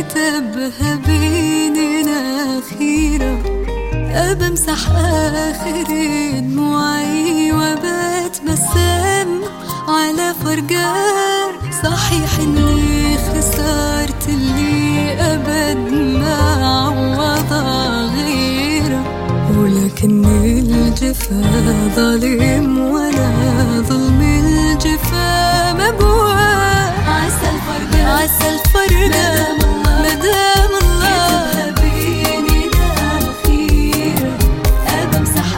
كتبها بين الأخيرة، أبمسح آخر دموعي وبتبسم على فرقان. صحيح إني خسرت اللي أبد ما عوضها غيره، ولكن الجفا ظالم ولا ظلم الجفا مبوى. عسى الفرقة مدام الله كتبها بين الأخيرة، أبمسح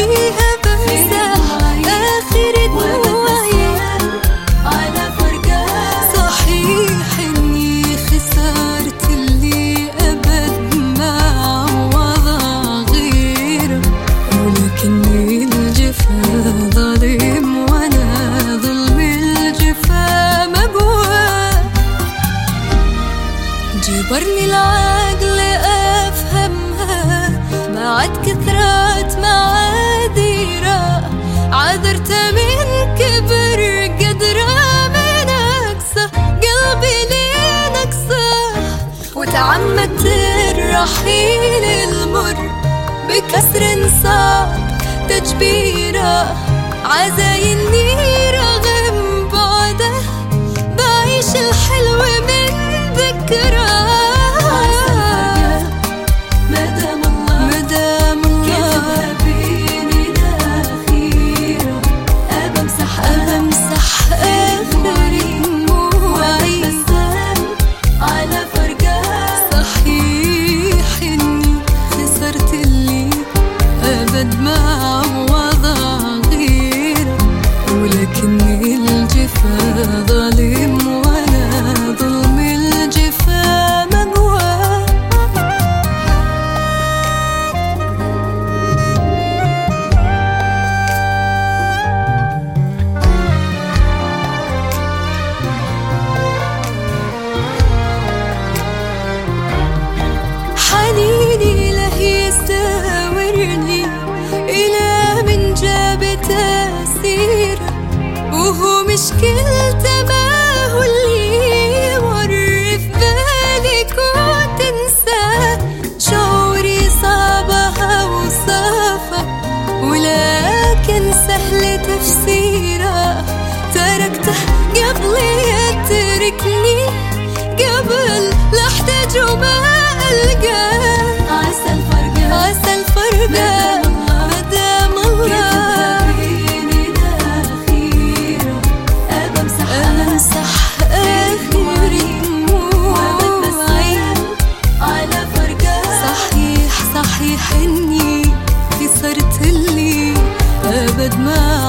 آخر دموعي على فرقان. صحيح إني خسرت اللي أبد ما عوضها غيره، ولكن الجفا ظالم ولا ظلم الجفا مبوى. جبرني العقل أفهمها بعد كثرة معاذيرة، عذرت من كبر قدرة من أقصى قلبي لنقصه، وتعمدت الرحيل المر بكسر صعب تجبيره. عزايني رغم بعده بعيش الحلو من ذكرى. مدام الله كتبها بين الأخيرة، أبمسح آخر دموعي على فرقان. صحيح إني خسرت اللي أبد ما عوضها غيره، ولكن الجفا ظالم ولا ظلم الجفا مقوى. حنيني له يستورني إلى من جاب تأثيره، وهو مشكلته ما هو اللي يمر في بالك وتنساه. شعوري صعبها وصافة ولكن سهل تفسيره، تركته قبل يتركني، قبل لا احتاج وما ألقاه. عسى الفرقة مدام الله بين الأخيرة، أبمسح آخر دموعي على فرقان. صحيح إني خسرت اللي أبد ما